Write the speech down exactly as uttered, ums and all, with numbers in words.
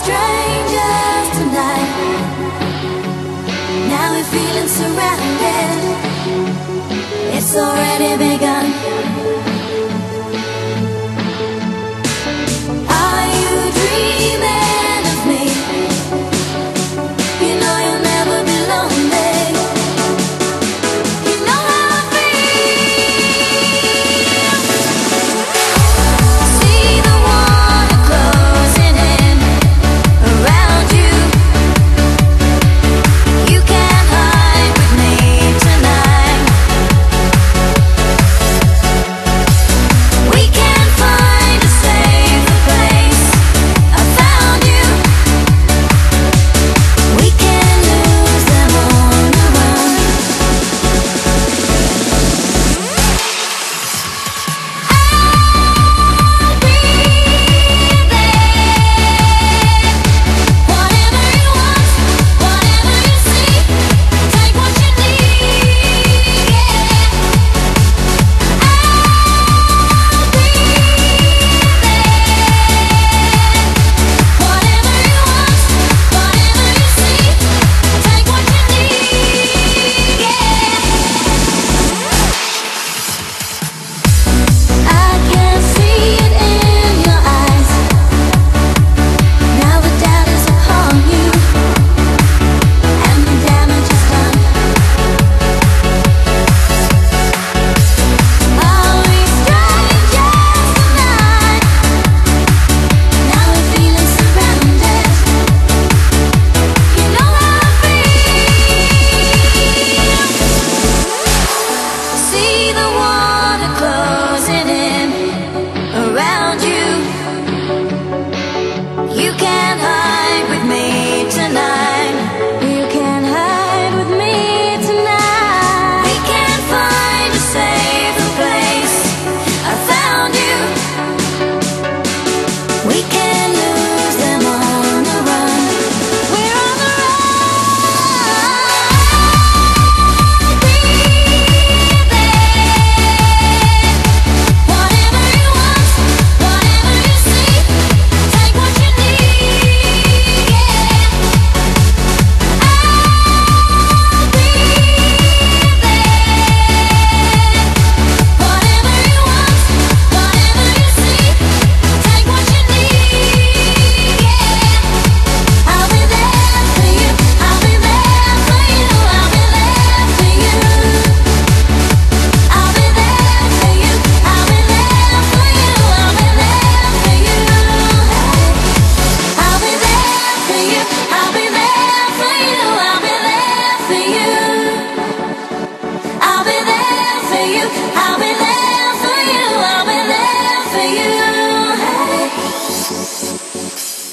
strangers tonight. Now we're feeling surrounded. It's already begun. Are you dreaming of me? You know you'll never be lonely. You know how I feel. See the water closing in around you. You can't hide with me tonight. We can find a safer place. I found you. We can lose them on the run. I'll be there. Whatever you want, whatever you see, take what you need. Yeah. I'll be there. Whatever you want, whatever you see, take what you need. Yeah. I can see it in your eyes. Now the doubt is upon you, and the damage is done. Are we strangers tonight? Now we're feeling surrounded. You know how I feel. See the water closing in around you. You can't hide with me tonight. You can't hide with me tonight. We can find a safer place. I found you. We can lose them on the run. We're on the run. I'll be there. Whatever you want, whatever you see, take what you need. Yeah. I'll be there. Whatever you want, whatever you see, take what you need. Yeah. I'll be there for you. I'll be there for you. I'll be there for you. I'll be there for you. I'll be there for you. I'll be there for you. I'll be there for you. I'll be there for you. I'll be there for you. I'll be there for you. I'll be there for you. I'll be there for you.